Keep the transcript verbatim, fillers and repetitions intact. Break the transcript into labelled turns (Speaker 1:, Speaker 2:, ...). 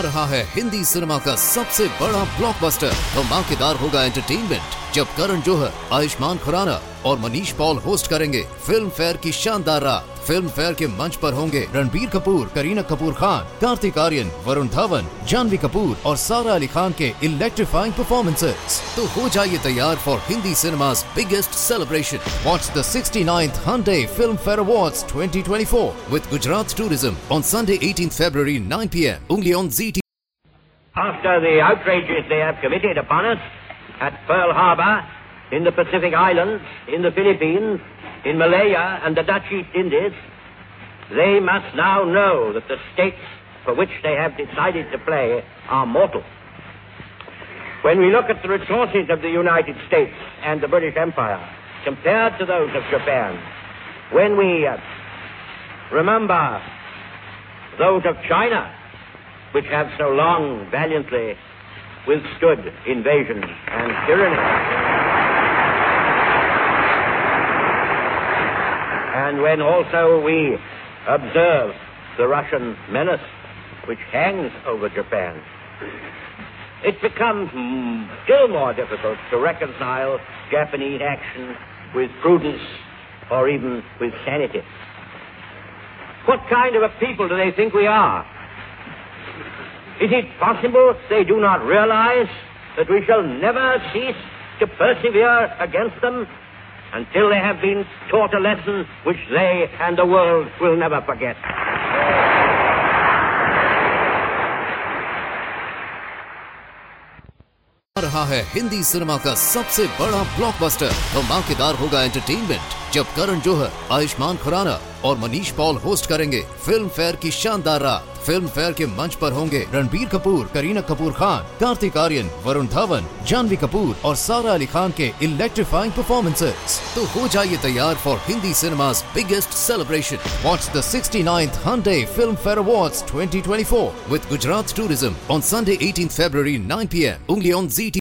Speaker 1: रहा है हिंदी सिनेमा का सबसे बड़ा ब्लॉकबस्टर। धमाकेदार होगा एंटरटेनमेंट जब करण जौहर, आयुष्मान खुराना और मनीष पॉल होस्ट करेंगे फिल्म फेयर की शानदार रात। फिल्म फेयर के मंच पर होंगे रणबीर कपूर, करीना कपूर खान, कार्तिक आर्यन, वरुण धवन, जानवी कपूर और सारा अली खान के इलेक्ट्रीफाइंग परफॉर्मेंसेस। तो हो जाइए तैयार for Hindi cinema's biggest celebration. Watch the sixty-ninth Hyundai Film Fair Awards twenty twenty-four with Gujarat Tourism on Sunday eighteenth February nine p m only on Z T V.
Speaker 2: After the outrages they have committed upon us at Pearl Harbor, in the Pacific Islands, in the Philippines, in Malaya and the Dutch East Indies, they must now know that the stakes for which they have decided to play are mortal. When we look at the resources of the United States and the British Empire compared to those of Japan, when we uh, remember those of China, which have so long valiantly withstood invasion and tyranny, and when also we observe the Russian menace which hangs over Japan, it becomes still more difficult to reconcile Japanese action with prudence or even with sanity. What kind of a people do they think we are? Is it possible they do not realize that we shall never cease to persevere against them until they have been taught a lesson which they and the world will never forget?
Speaker 1: आ रहा है Hindi cinema का सबसे बड़ा blockbuster. धमाकेदार होगा entertainment जब करण जौहर, आयुष्मान खुराना और मनीष पॉल होस्ट करेंगे फिल्म फेयर की शानदार रात। फिल्म फेयर के मंच पर होंगे रणबीर कपूर, करीना कपूर खान, कार्तिक आर्यन, वरुण धवन, जानवी कपूर और सारा अली खान के इलेक्ट्रीफाइंग परफॉर्मेंसेस। तो हो जाइए तैयार for Hindi cinema's biggest celebration. Watch the sixty-ninth Hyundai Film Fair Awards twenty twenty-four with Gujarat Tourism on Sunday eighteenth February nine p m only on Z T V.